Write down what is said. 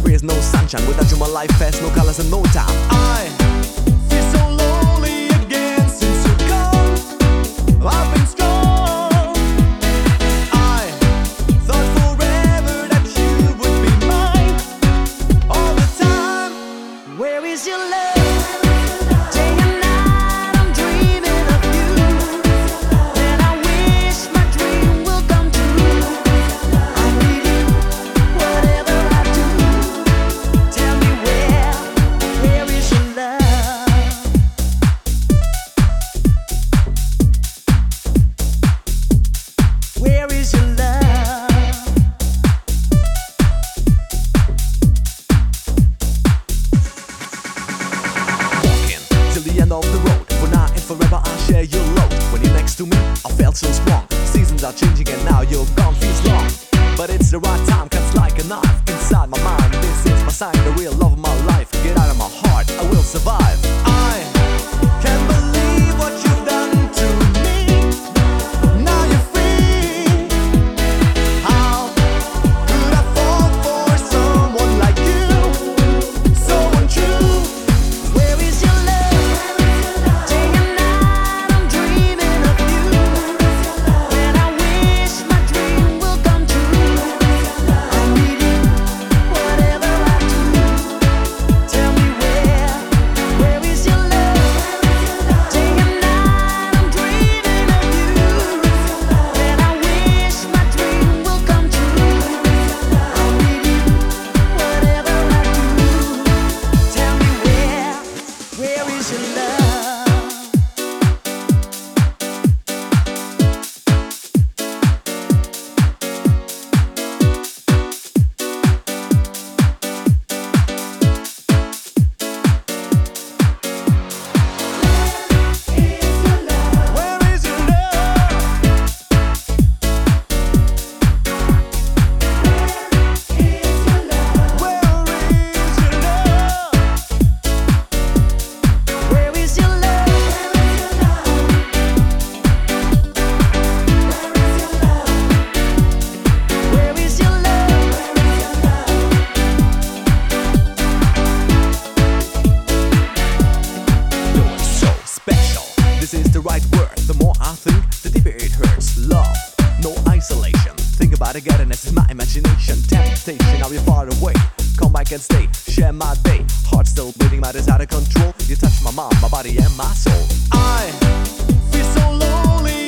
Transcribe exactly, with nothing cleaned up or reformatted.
there is no sunshine. Without you my life has no colors and no time. I feel so lonely again since you're gone. I've been strong. I thought forever that you would be mine all the time. Where is your love? Of the road, for now and forever I'll share your load. When you're next to me, I felt so strong. Seasons are changing and now you're gone, feels long. But it's the right time, cuts like a knife inside my mind. This is my sign, the real love of my life. Get out of my heart, I will survive. I can't believe what you've done to me. Now you're free. How could I fall for someone like you? So untrue. Where is your love? This is the right word. The more I think, the deeper it hurts. Love, no isolation. Think about it, togetherness is my imagination. Temptation, now you're far away. Come back and stay, share my day. Heart still beating, mind is out of control. You touch my mind, my body and my soul. I feel so lonely.